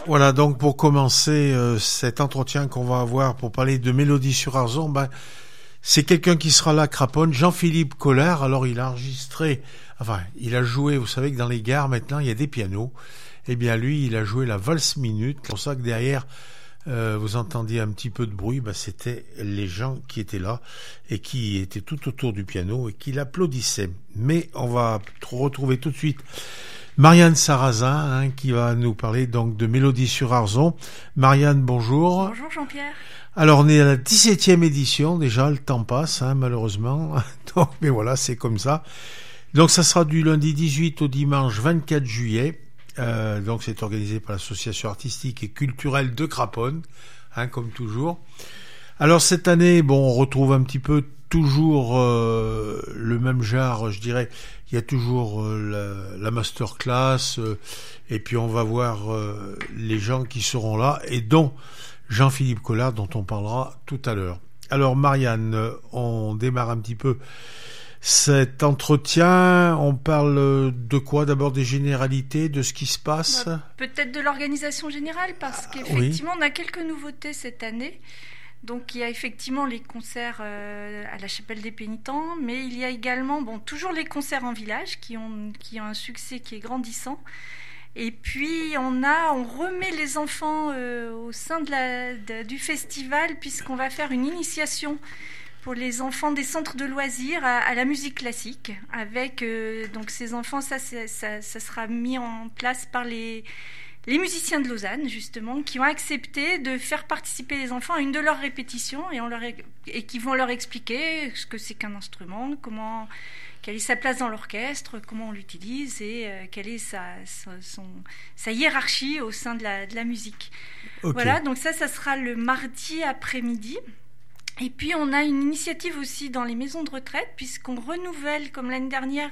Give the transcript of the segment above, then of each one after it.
Voilà, donc pour commencer cet entretien qu'on va avoir pour parler de Mélodie sur Arzon, c'est quelqu'un qui sera là à Craponne, Jean-Philippe Collard. Alors il a enregistré, il a joué, vous savez que dans les gares maintenant il y a des pianos. Eh bien lui, il a joué la valse minute. C'est pour ça que derrière, vous entendiez un petit peu de bruit, c'était les gens qui étaient là et qui étaient tout autour du piano et qui l'applaudissaient. Mais on va retrouver tout de suite Marianne Sarrazin, qui va nous parler donc de Mélodie sur Arzon. Marianne, bonjour. Bonjour Jean-Pierre. Alors on est à la 17e édition, déjà le temps passe malheureusement, donc, mais voilà, c'est comme ça. Donc ça sera du lundi 18 au dimanche 24 juillet, donc c'est organisé par l'association artistique et culturelle de Craponne, comme toujours. Alors cette année, on retrouve un petit peu toujours le même genre, je dirais. Il y a toujours la masterclass, et puis on va voir les gens qui seront là, et dont Jean-Philippe Collard, dont on parlera tout à l'heure. Alors Marianne, on démarre un petit peu cet entretien. On parle de quoi? D'abord des généralités, de ce qui se passe? Peut-être de l'organisation générale, parce qu'effectivement, on a quelques nouveautés cette année. Donc il y a effectivement les concerts à la Chapelle des Pénitents, mais il y a également toujours les concerts en village qui ont un succès qui est grandissant. Et puis on remet les enfants au sein du festival, puisqu'on va faire une initiation pour les enfants des centres de loisirs à la musique classique. Avec donc ces enfants, ça sera mis en place par les musiciens de Lausanne, justement, qui ont accepté de faire participer les enfants à une de leurs répétitions et qui vont leur expliquer ce que c'est qu'un instrument, quelle est sa place dans l'orchestre, comment on l'utilise et quelle est sa hiérarchie au sein de la musique. Okay. Voilà, donc ça sera le mardi après-midi. Et puis on a une initiative aussi dans les maisons de retraite, puisqu'on renouvelle, comme l'année dernière,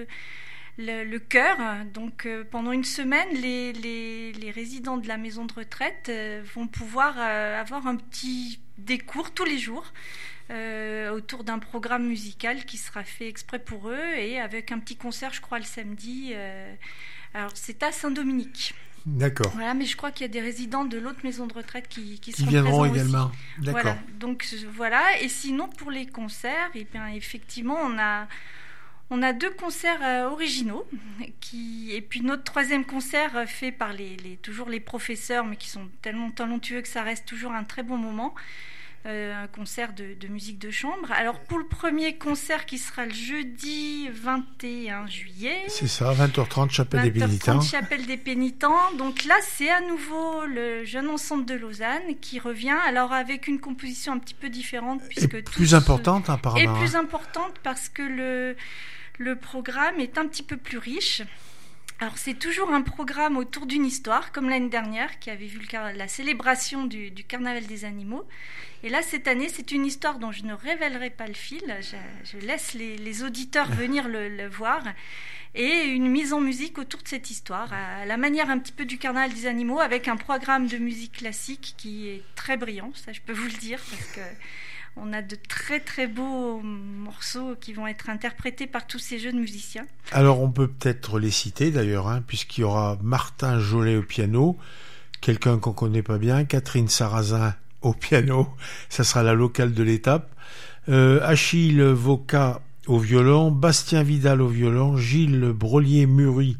le chœur. Donc pendant une semaine, les résidents de la maison de retraite vont pouvoir avoir des cours tous les jours autour d'un programme musical qui sera fait exprès pour eux, et avec un petit concert, je crois, le samedi. Alors c'est à Saint-Dominique. D'accord. Voilà, mais je crois qu'il y a des résidents de l'autre maison de retraite qui viendront présents également. Aussi. D'accord. Voilà. Donc voilà. Et sinon, pour les concerts, effectivement, on a 2 concerts originaux, et puis notre 3e concert fait par toujours les professeurs, mais qui sont tellement talentueux que ça reste toujours un très bon moment, un concert de musique de chambre. Alors pour le premier concert qui sera le jeudi 21 juillet... C'est ça, 20h30, Chapelle des Pénitents. Chapelle des Pénitents. Donc là, c'est à nouveau le Jeune Ensemble de Lausanne qui revient, alors avec une composition un petit peu différente. Puisque plus importante apparemment. Et plus importante parce que le programme est un petit peu plus riche. Alors c'est toujours un programme autour d'une histoire, comme l'année dernière, qui avait vu la célébration du Carnaval des animaux. Et là, cette année, c'est une histoire dont je ne révélerai pas le fil. Je laisse les auditeurs venir le voir. Et une mise en musique autour de cette histoire, à la manière un petit peu du Carnaval des animaux, avec un programme de musique classique qui est très brillant, ça je peux vous le dire, parce que on a de très très beaux morceaux qui vont être interprétés par tous ces jeunes musiciens. Alors on peut peut-être les citer d'ailleurs, puisqu'il y aura Martin Jolet au piano, quelqu'un qu'on connaît pas bien, Catherine Sarrazin au piano, ça sera la locale de l'étape, Achille Voca au violon, Bastien Vidal au violon, Gilles Brolier-Mury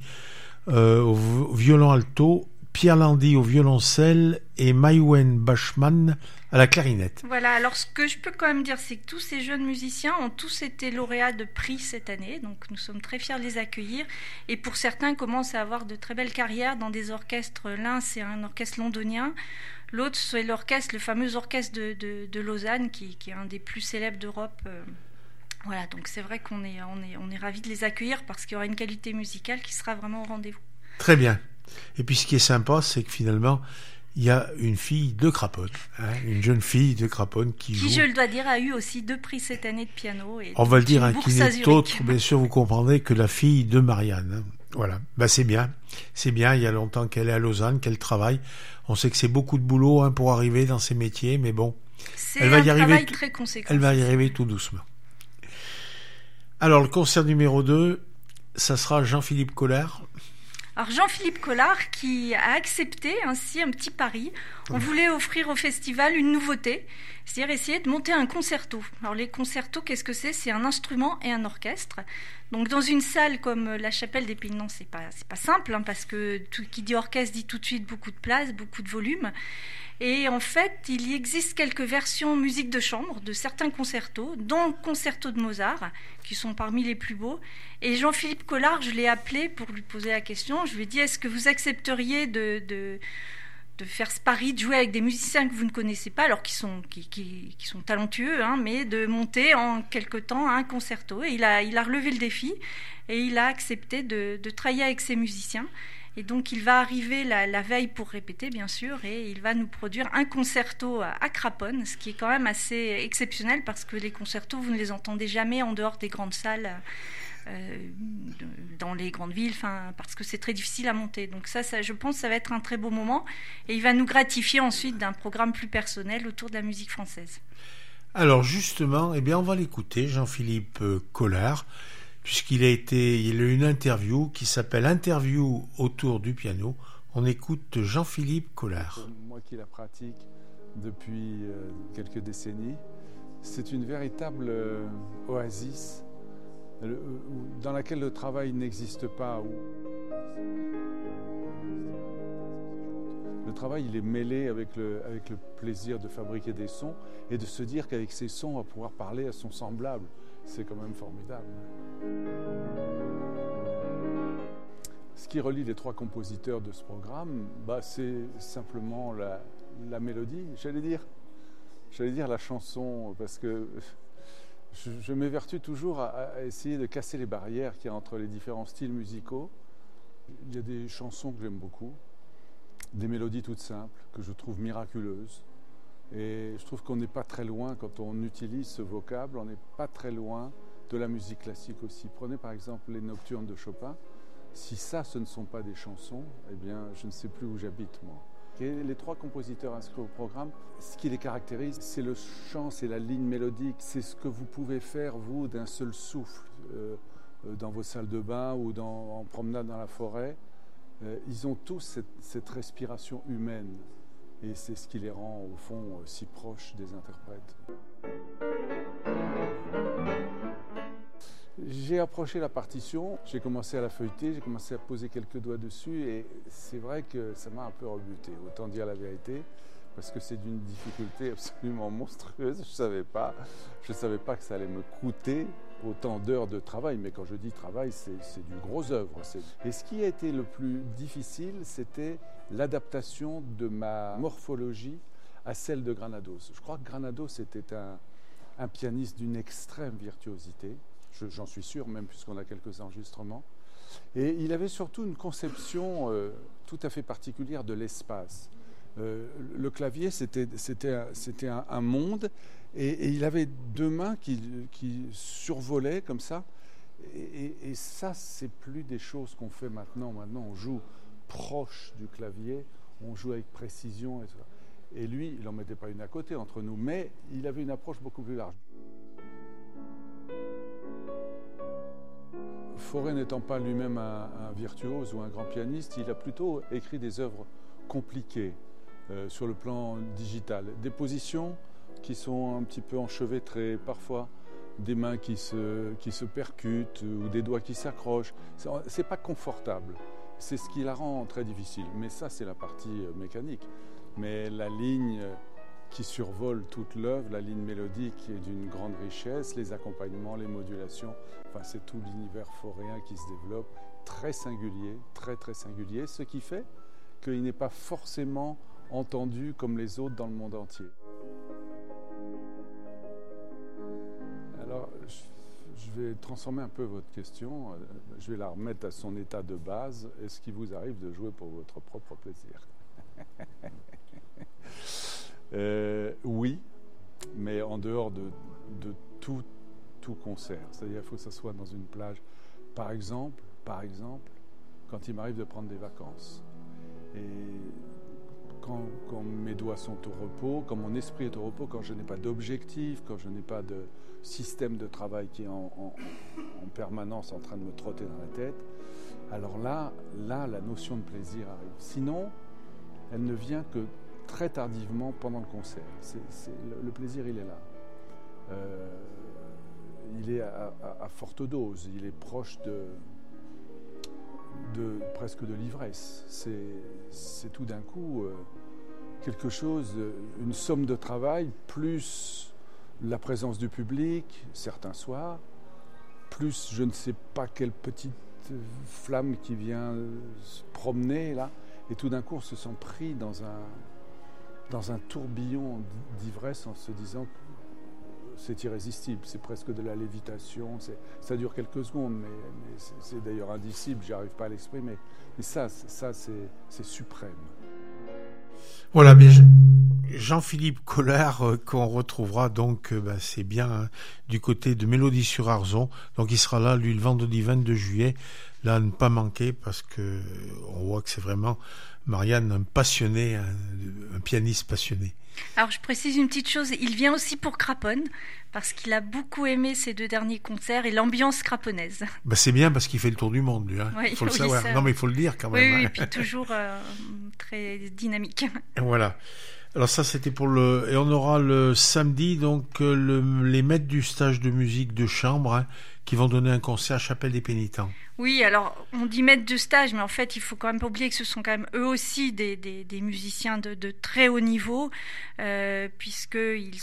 au violon alto, Pierre Landy au violoncelle et Maïwen Bachmann à la clarinette. Voilà, alors ce que je peux quand même dire, c'est que tous ces jeunes musiciens ont tous été lauréats de prix cette année, donc nous sommes très fiers de les accueillir, et pour certains commencent à avoir de très belles carrières dans des orchestres. L'un, c'est un orchestre londonien, l'autre, c'est le fameux orchestre de Lausanne, qui est un des plus célèbres d'Europe. Voilà, donc c'est vrai qu'on est ravis de les accueillir, parce qu'il y aura une qualité musicale qui sera vraiment au rendez-vous. Très bien. Et puis ce qui est sympa, c'est que finalement, il y a une fille de Craponne, une jeune fille de Craponne qui joue. Qui, je le dois dire, a eu aussi 2 prix cette année de piano. Et on va le dire, qui n'est autre, bien sûr, vous comprendrez, que la fille de Marianne. Voilà, c'est bien, il y a longtemps qu'elle est à Lausanne, qu'elle travaille. On sait que c'est beaucoup de boulot pour arriver dans ces métiers, mais bon, elle va y arriver. Très conséquent. Elle va y arriver tout doucement. Alors le concert numéro 2, ça sera Jean-Philippe Collard. Alors Jean-Philippe Collard qui a accepté ainsi un petit pari. On voulait offrir au festival une nouveauté, c'est-à-dire essayer de monter un concerto. Alors les concertos, qu'est-ce que c'est ? C'est un instrument et un orchestre. Donc dans une salle comme la Chapelle des Pénitents, c'est pas simple, hein, parce que qui dit orchestre dit tout de suite beaucoup de place, beaucoup de volume. Et en fait, il y existe quelques versions musique de chambre de certains concertos, dont le concerto de Mozart, qui sont parmi les plus beaux. Et Jean-Philippe Collard, je l'ai appelé pour lui poser la question. Je lui ai dit, est-ce que vous accepteriez de faire ce pari, de jouer avec des musiciens que vous ne connaissez pas, alors qui sont talentueux, hein, mais de monter en quelque temps un concerto. Et il a relevé le défi et il a accepté de travailler avec ces musiciens. Et donc, il va arriver la veille pour répéter, bien sûr, et il va nous produire un concerto à Craponne, ce qui est quand même assez exceptionnel parce que les concertos, vous ne les entendez jamais en dehors des grandes salles, dans les grandes villes, parce que c'est très difficile à monter. Donc ça, je pense que ça va être un très beau moment. Et il va nous gratifier ensuite d'un programme plus personnel autour de la musique française. Alors justement, on va l'écouter, Jean-Philippe Collard, puisqu'il a eu une interview qui s'appelle « Interview autour du piano ». On écoute Jean-Philippe Collard. Moi qui la pratique depuis quelques décennies, c'est une véritable oasis dans laquelle le travail n'existe pas. Le travail, il est mêlé avec le plaisir de fabriquer des sons et de se dire qu'avec ces sons, on va pouvoir parler à son semblable. C'est quand même formidable. Ce qui relie les trois compositeurs de ce programme, c'est simplement la mélodie, j'allais dire la chanson, parce que je m'évertue toujours à essayer de casser les barrières qu'il y a entre les différents styles musicaux. Il y a des chansons que j'aime beaucoup, des mélodies toutes simples, que je trouve miraculeuses. Et je trouve qu'on n'est pas très loin, quand on utilise ce vocable, on n'est pas très loin de la musique classique aussi. Prenez par exemple les Nocturnes de Chopin. Si ça, ce ne sont pas des chansons, je ne sais plus où j'habite, moi. Et les trois compositeurs inscrits au programme, ce qui les caractérise, c'est le chant, c'est la ligne mélodique, c'est ce que vous pouvez faire, vous, d'un seul souffle, dans vos salles de bain ou en promenade dans la forêt. Ils ont tous cette respiration humaine. Et c'est ce qui les rend, au fond, si proches des interprètes. J'ai approché la partition, j'ai commencé à la feuilleter, j'ai commencé à poser quelques doigts dessus et c'est vrai que ça m'a un peu rebuté, autant dire la vérité, parce que c'est d'une difficulté absolument monstrueuse. Je savais pas que ça allait me coûter autant d'heures de travail, mais quand je dis travail, c'est du gros œuvre. Et ce qui a été le plus difficile, c'était l'adaptation de ma morphologie à celle de Granados. Je crois que Granados était un pianiste d'une extrême virtuosité, j'en suis sûr, même puisqu'on a quelques enregistrements. Et il avait surtout une conception tout à fait particulière de l'espace. Le clavier, c'était un monde, et il avait deux mains qui survolaient comme ça. Et ça, c'est plus des choses qu'on fait maintenant. Maintenant, on joue proche du clavier, on joue avec précision. Et lui, il n'en mettait pas une à côté entre nous, mais il avait une approche beaucoup plus large. Fauré n'étant pas lui-même un virtuose ou un grand pianiste, il a plutôt écrit des œuvres compliquées sur le plan digital. Des positions qui sont un petit peu enchevêtrées, parfois des mains qui se percutent ou des doigts qui s'accrochent. C'est pas confortable. C'est ce qui la rend très difficile. Mais ça, c'est la partie mécanique. Mais la ligne qui survole toute l'œuvre, la ligne mélodique est d'une grande richesse, les accompagnements, les modulations, c'est tout l'univers fauréen qui se développe, très singulier, très très singulier, ce qui fait qu'il n'est pas forcément entendu comme les autres dans le monde entier. Alors, je vais transformer un peu votre question, je vais la remettre à son état de base. Est-ce qu'il vous arrive de jouer pour votre propre plaisir ? Oui, mais en dehors de tout concert. C'est-à-dire qu'il faut que ça soit dans une plage. Par exemple, quand il m'arrive de prendre des vacances. Et quand mes doigts sont au repos, quand mon esprit est au repos, quand je n'ai pas d'objectif, quand je n'ai pas de système de travail qui est en permanence en train de me trotter dans la tête, alors là, la notion de plaisir arrive. Sinon, elle ne vient que très tardivement pendant le concert. Le plaisir, il est là. Il est à forte dose, il est proche presque de l'ivresse. C'est tout d'un coup quelque chose, une somme de travail, plus la présence du public, certains soirs, plus je ne sais pas quelle petite flamme qui vient se promener là, et tout d'un coup on se sent pris dans un tourbillon d'ivresse en se disant que c'est irrésistible, c'est presque de la lévitation, ça dure quelques secondes, mais c'est d'ailleurs indicible, j'arrive pas à l'exprimer, mais ça c'est suprême. Voilà, bien Jean-Philippe Collard qu'on retrouvera donc, c'est bien hein, du côté de Mélodie sur Arzon, donc il sera là lui le vendredi 22 juillet, là à ne pas manquer parce que on voit que c'est vraiment Marianne un passionné, un pianiste passionné. Alors je précise une petite chose, il vient aussi pour Craponne parce qu'il a beaucoup aimé ces 2 derniers concerts et l'ambiance craponnaise. C'est bien parce qu'il fait le tour du monde lui, hein. Oui, il faut le savoir. Non mais il faut le dire quand même. Oui, hein. et puis toujours très dynamique. Et voilà. Alors ça c'était et on aura le samedi donc les maîtres du stage de musique de chambre hein, qui vont donner un concert à Chapelle des Pénitents. Oui, alors on dit maître de stage, mais en fait il faut quand même pas oublier que ce sont quand même eux aussi des musiciens de très haut niveau, puisque ils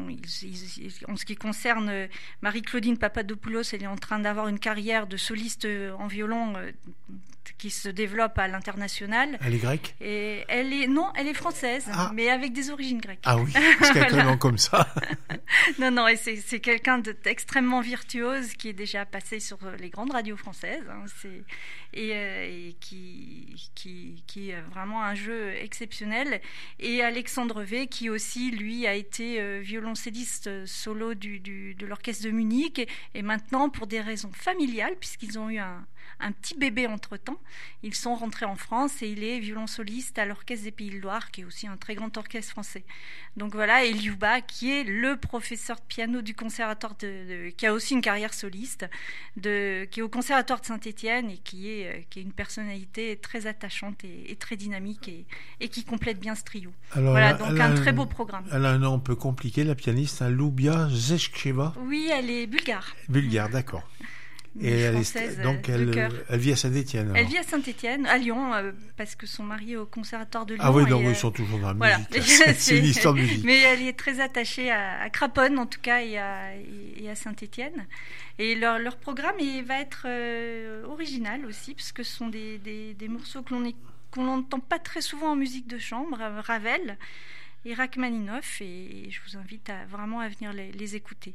en ce qui concerne Marie-Claudine Papadopoulos, elle est en train d'avoir une carrière de soliste en violon qui se développe à l'international. Elle est grecque ? Et elle est française, mais avec des origines grecques. Ah oui, parce qu'il y a un nom comme ça. Non, et c'est quelqu'un d'extrêmement virtuose qui est déjà passé sur les grandes radios françaises, hein, et qui est vraiment un jeu exceptionnel. Et Alexandre V, qui aussi, lui, a été violoncelliste solo de l'orchestre de Munich, et maintenant, pour des raisons familiales, puisqu'ils ont eu un petit bébé entre-temps, ils sont rentrés en France et il est violonsoliste à l'Orchestre des Pays de Loire, qui est aussi un très grand orchestre français. Donc voilà, et Liuba, qui est le professeur de piano du conservatoire qui a aussi une carrière soliste, qui est au conservatoire de Saint-Étienne et qui est une personnalité très attachante et très dynamique et qui complète bien ce trio. Alors, voilà, donc un très beau programme. Elle a un nom un peu compliqué, la pianiste, Lubia Zeshcheva. Oui, elle est bulgare. Bulgare, d'accord. Et elle vit à Saint-Étienne. Elle vit à Saint-Étienne, à Lyon, parce que son mari est au conservatoire de Lyon. Ah oui, donc ils sont toujours dans la musique. C'est une histoire de musique. Mais elle est très attachée à Craponne, en tout cas, et à Saint-Étienne. Et leur programme va être original aussi, parce que ce sont des morceaux qu'on n'entend pas très souvent en musique de chambre, Ravel et Rachmaninoff, et je vous invite vraiment à venir les écouter.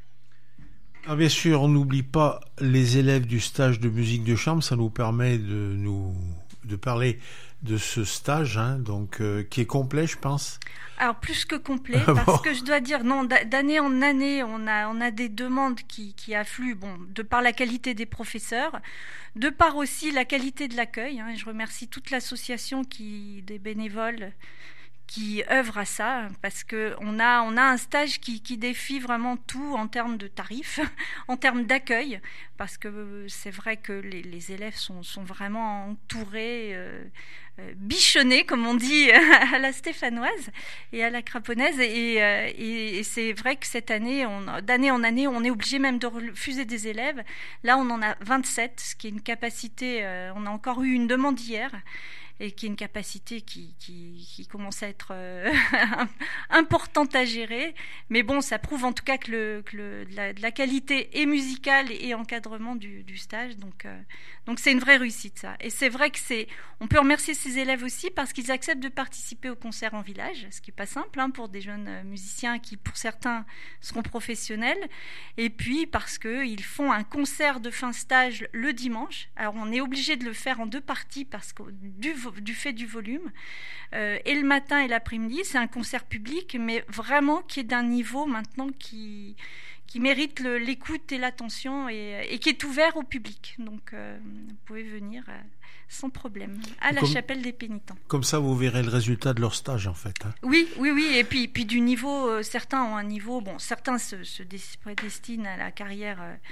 Ah, bien sûr, on n'oublie pas les élèves du stage de musique de chambre, ça nous permet de parler de ce stage, hein, donc qui est complet, je pense. Alors plus que complet, parce que je dois dire, non, d'année en année, on a des demandes qui affluent, de par la qualité des professeurs, de par aussi la qualité de l'accueil. Hein, et je remercie toute l'association des bénévoles qui œuvrent à ça, parce que on a un stage qui défie vraiment tout en termes de tarifs, en termes d'accueil, parce que c'est vrai que les élèves sont vraiment entourés, bichonnés, comme on dit à la stéphanoise et à la craponnaise, et c'est vrai que cette année, d'année en année, on est obligé même de refuser des élèves. Là, on en a 27, ce qui est une capacité, on a encore eu une demande hier, et qui est une capacité qui commence à être importante à gérer. Mais bon, ça prouve en tout cas que la qualité est musicale et encadrement du stage. Donc c'est une vraie réussite, ça. Et c'est vrai que on peut remercier ces élèves aussi parce qu'ils acceptent de participer au concert en village, ce qui n'est pas simple pour des jeunes musiciens qui, pour certains, seront professionnels. Et puis parce qu'ils font un concert de fin stage le dimanche. Alors on est obligé de le faire en 2 parties parce que du fait du volume, et le matin et l'après-midi, c'est un concert public, mais vraiment qui est d'un niveau maintenant qui mérite l'écoute et l'attention, et qui est ouvert au public. Donc vous pouvez venir sans problème à la Chapelle des Pénitents. Comme ça, vous verrez le résultat de leur stage, en fait. Hein. Oui, et puis du niveau, certains ont un niveau, certains se prédestinent à la carrière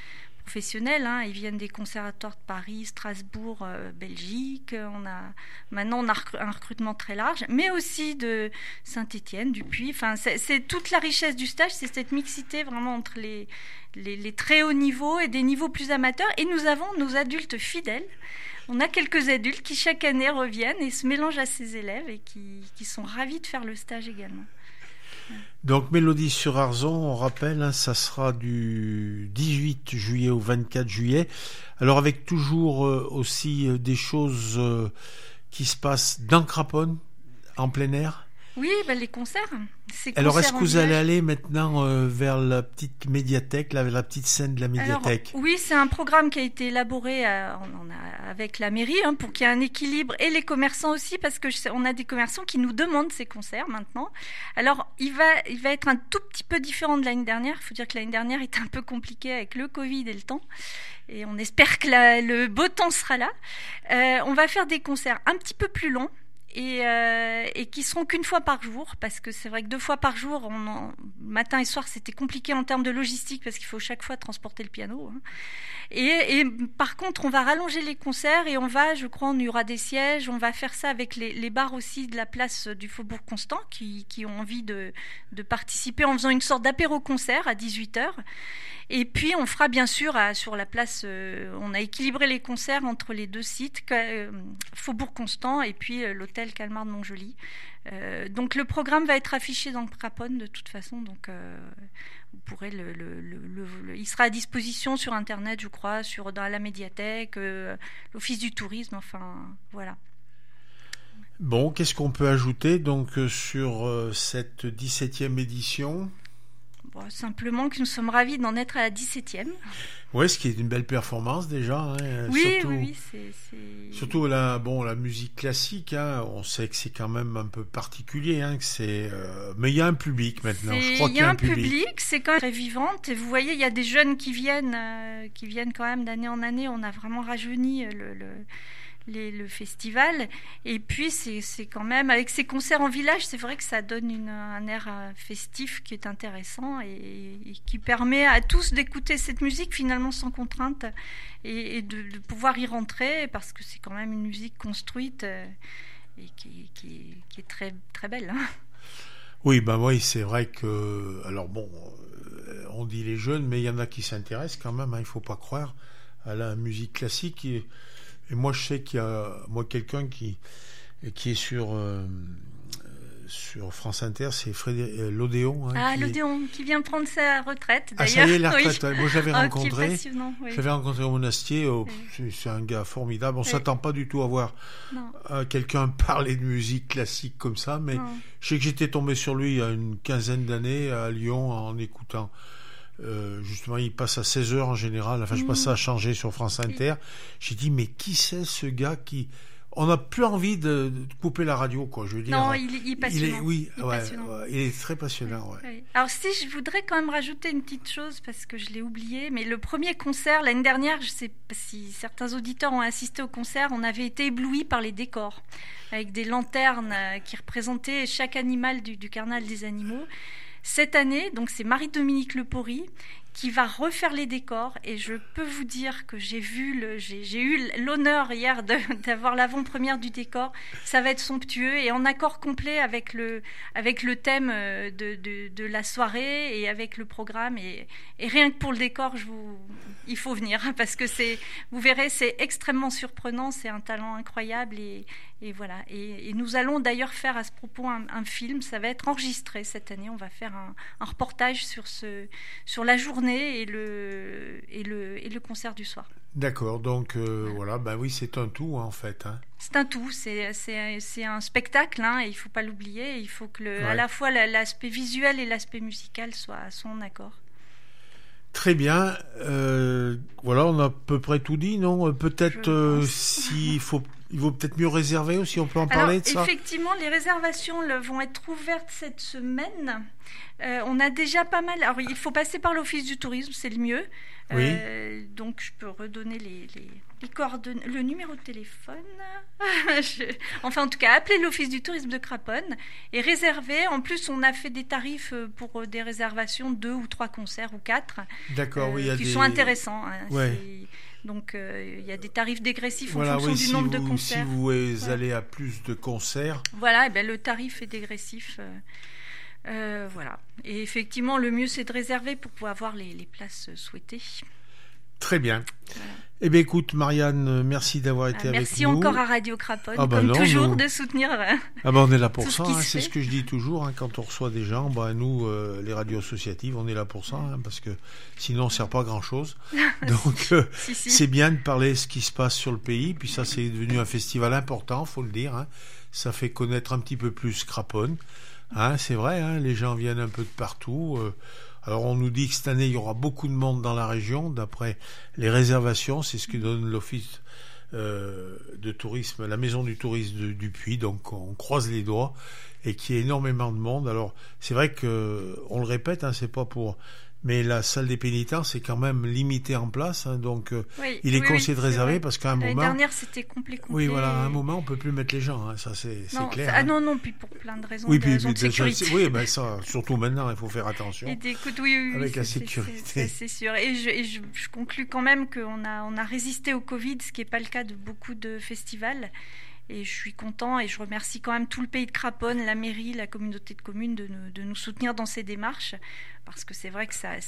professionnels. Ils viennent des conservatoires de Paris, Strasbourg, Belgique. Maintenant, on a un recrutement très large, mais aussi de Saint-Étienne, du Puy. Enfin, c'est toute la richesse du stage, c'est cette mixité vraiment entre les très hauts niveaux et des niveaux plus amateurs. Et nous avons nos adultes fidèles. On a quelques adultes qui chaque année reviennent et se mélangent à ces élèves et qui sont ravis de faire le stage également. Donc Mélodie sur Arzon, on rappelle, ça sera du 18 juillet au 24 juillet. Alors avec toujours aussi des choses qui se passent dans Craponne, en plein air. Oui, les concerts. Alors, est-ce que vous allez aller maintenant vers la petite médiathèque, vers la petite scène de la médiathèque ? Oui, c'est un programme qui a été élaboré avec la mairie pour qu'il y ait un équilibre et les commerçants aussi, parce que on a des commerçants qui nous demandent ces concerts maintenant. Alors, il va être un tout petit peu différent de l'année dernière. Il faut dire que l'année dernière était un peu compliquée avec le Covid et le temps. Et on espère que le beau temps sera là. On va faire des concerts un petit peu plus longs. Et qui seront qu'une fois par jour, parce que c'est vrai que 2 fois par jour, matin et soir, c'était compliqué en termes de logistique, parce qu'il faut chaque fois transporter le piano. Et par contre, on va rallonger les concerts et je crois, on y aura des sièges. On va faire ça avec les bars aussi de la place du Faubourg Constant qui ont envie de participer en faisant une sorte d'apéro-concert à 18h. Et puis, on fera bien sûr sur la place, on a équilibré les concerts entre les 2 sites, Faubourg Constant et puis l'hôtel Calmar de Montjoly. Donc, le programme va être affiché dans le Craponne de toute façon. Donc, vous pourrez il sera à disposition sur Internet, je crois, dans la médiathèque, l'Office du tourisme, enfin, voilà. Bon, qu'est-ce qu'on peut ajouter donc sur cette 17e édition ? Simplement que nous sommes ravis d'en être à la 17e. Oui, ce qui est une belle performance déjà. Oui, surtout, oui, c'est... Surtout la musique classique, on sait que c'est quand même un peu particulier, mais il y a un public maintenant. Je crois qu'il y a un public. C'est quand même très vivante. Et vous voyez, il y a des jeunes qui viennent quand même d'année en année. On a vraiment rajeuni le festival, et puis c'est quand même avec ces concerts en village, c'est vrai que ça donne un air festif qui est intéressant et qui permet à tous d'écouter cette musique finalement sans contrainte et de pouvoir y rentrer, parce que c'est quand même une musique construite et qui est très très belle. Oui, oui, c'est vrai que on dit les jeunes, mais il y en a qui s'intéressent quand même, il faut pas croire à la musique classique. Et moi, je sais qu'il y a quelqu'un qui est sur France Inter, c'est L'Odéon. L'Odéon, qui vient prendre sa retraite, d'ailleurs. Ah, ça y est, la retraite. Oui. Moi, j'avais rencontré. Oui. J'avais rencontré au Monastier. C'est un gars formidable. On s'attend pas du tout à voir quelqu'un parler de musique classique comme ça, mais je sais que j'étais tombé sur lui il y a une quinzaine d'années à Lyon en écoutant. Justement, il passe à 16h en général. Enfin, je passe ça à changer sur France Inter. J'ai dit, mais qui c'est ce gars qui... On n'a plus envie de couper la radio, quoi. Je veux dire. Non, il est passionnant. Il est très passionnant. Ouais. Oui. Alors, je voudrais quand même rajouter une petite chose, parce que je l'ai oublié, mais le premier concert, l'année dernière, je ne sais pas si certains auditeurs ont assisté au concert, on avait été éblouis par les décors, avec des lanternes qui représentaient chaque animal du carnaval des animaux. Cette année, donc c'est Marie-Dominique Lepori qui va refaire les décors, et je peux vous dire que j'ai eu l'honneur hier d'avoir l'avant-première du décor. Ça va être somptueux et en accord complet avec le thème de la soirée et avec le programme, et rien que pour le décor, il faut venir, parce que vous verrez, c'est extrêmement surprenant, c'est un talent incroyable, et voilà. Et nous allons d'ailleurs faire à ce propos un film, ça va être enregistré cette année. On va faire un reportage sur la journée et le concert du soir. D'accord, donc voilà, oui, c'est un tout en fait. C'est un tout, c'est un spectacle, et il ne faut pas l'oublier. Il faut que à la fois l'aspect visuel et l'aspect musical soient en accord. Très bien, voilà, on a à peu près tout dit, non ? Peut-être il vaut peut-être mieux réserver aussi, on peut en parler de ça ? Effectivement, les réservations vont être ouvertes cette semaine. On a déjà pas mal. Alors, il faut passer par l'Office du tourisme, c'est le mieux. Oui. Donc je peux redonner les coordonnées, le numéro de téléphone. Enfin en tout cas, appelez l'Office du tourisme de Craponne et réservez. En plus, on a fait des tarifs pour des réservations 2 ou 3 concerts ou 4. D'accord, oui, qui sont intéressants. Hein. Ouais. Donc il y a des tarifs dégressifs en voilà, fonction du nombre de concerts. Si vous allez à plus de concerts. Voilà, et bien, le tarif est dégressif. Voilà. Et effectivement, le mieux, c'est de réserver pour pouvoir avoir les places souhaitées. Très bien. Voilà. Eh bien, écoute, Marianne, merci d'avoir été avec nous. Merci encore à Radio Craponne, toujours, de soutenir. On est là pour tout ça. C'est ce que je dis toujours. Quand on reçoit des gens, nous, les radios associatives, on est là pour ça, parce que sinon, on ne sert pas à grand-chose. Donc, si. C'est bien de parler de ce qui se passe sur le pays. Puis ça, c'est devenu un festival important, faut le dire. Ça fait connaître un petit peu plus Craponne. C'est vrai, les gens viennent un peu de partout. Alors on nous dit que cette année il y aura beaucoup de monde dans la région, d'après les réservations, c'est ce que donne l'Office de tourisme, la maison du tourisme du Puy, donc on croise les doigts et qu'il y ait énormément de monde. Alors c'est vrai que on le répète, c'est pas pour... Mais la salle des pénitents, c'est quand même limité en place, donc il est conseillé de réserver parce qu'à un moment... L'année dernière, c'était complet. Oui, voilà, à un moment, on peut plus mettre les gens, ça c'est clair. Non, puis pour plein de raisons, raisons de sécurité. Oui, ça, surtout maintenant, il faut faire attention. Écoute, avec la sécurité. C'est sûr. Et je conclus quand même qu'on a résisté au Covid, ce qui n'est pas le cas de beaucoup de festivals. Et je suis content et je remercie quand même tout le pays de Craponne, la mairie, la communauté de communes de nous soutenir dans ces démarches, parce que c'est vrai que ça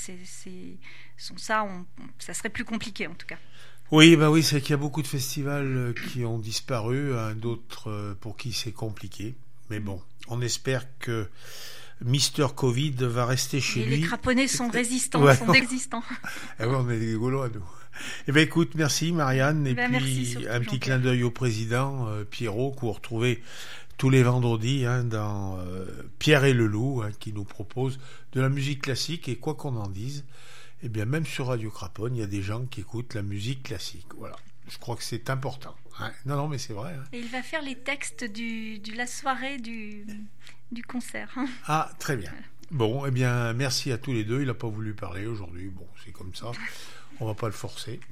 serait plus compliqué en tout cas. Oui, c'est qu'il y a beaucoup de festivals qui ont disparu, d'autres pour qui c'est compliqué. Mais bon, on espère que Mister Covid va rester chez lui. Les Craponnais sont résistants, sont existants. On est des Gaulois, nous. Eh bien, écoute, merci Marianne. Et puis, merci un petit clin d'œil au président Pierrot, que vous retrouvez tous les vendredis dans Pierre et le Loup, qui nous propose de la musique classique. Et quoi qu'on en dise, eh bien, même sur Radio Craponne, il y a des gens qui écoutent la musique classique. Voilà. Je crois que c'est important. Non, mais c'est vrai. Et il va faire les textes de la soirée du concert. Ah, très bien. Bon, eh bien, merci à tous les deux. Il n'a pas voulu parler aujourd'hui. Bon, c'est comme ça. On va pas le forcer.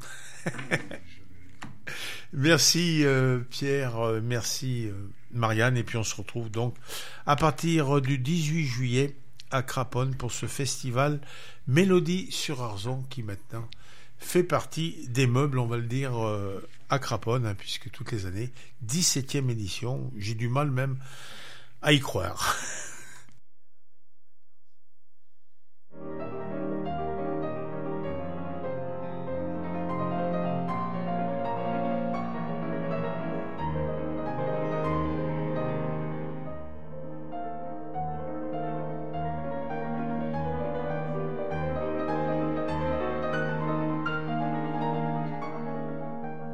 Merci Pierre, merci Marianne. Et puis on se retrouve donc à partir du 18 juillet à Craponne pour ce festival Mélodie sur Arzon qui maintenant fait partie des meubles, on va le dire, à Craponne, puisque toutes les années, 17e édition, j'ai du mal même à y croire.